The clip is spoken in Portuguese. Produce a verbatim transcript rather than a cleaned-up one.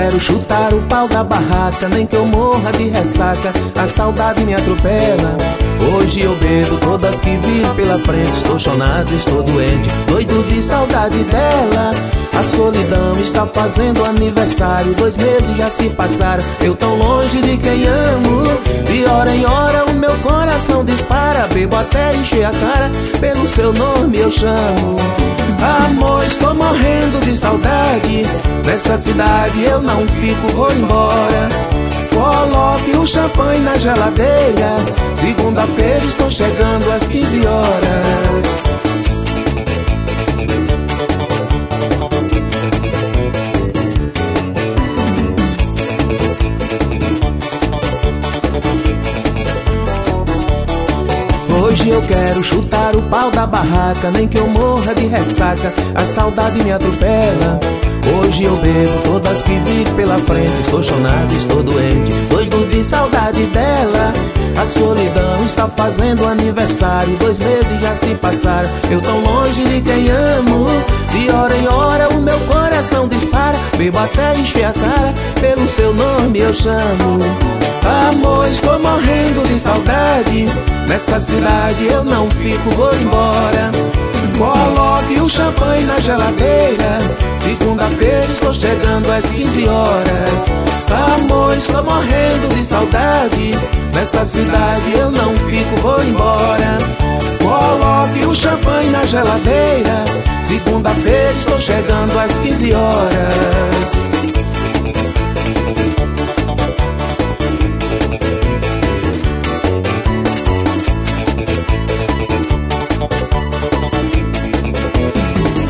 quero chutar o pau da barraca, nem que eu morra de ressaca, a saudade me atropela. Hoje eu bebo todas que vi pela frente, estou chonado, estou doente, doido de saudade dela. A solidão está fazendo aniversário, dois meses já se passaram, eu tão longe de quem amo. De hora em hora o meu coração dispara, bebo até encher a cara, pelo seu nome eu chamo. Amor, estou morrendo de saudade, nessa cidade eu não fico, vou embora. Coloque o champanhe na geladeira, segunda-feira estou chegando às quinze horas. Hoje eu quero chutar o pau da barraca, nem que eu morra de ressaca, a saudade me atropela. Hoje eu bebo todas que vi pela frente, estou chonado, estou doente, doido de saudade dela. A solidão está fazendo aniversário, dois meses já se passaram, eu tão longe de quem amo. De hora em hora o meu coração dispara, bebo até encher a cara, pelo seu nome eu chamo. Amor, estou morrendo de saudade, nessa cidade eu não fico, vou embora. Coloque o champanhe na geladeira, segunda-feira estou chegando às quinze horas. Amor, estou morrendo de saudade, nessa cidade eu não fico, vou embora. Coloque o champanhe na geladeira, segunda-feira estou chegando às quinze horas.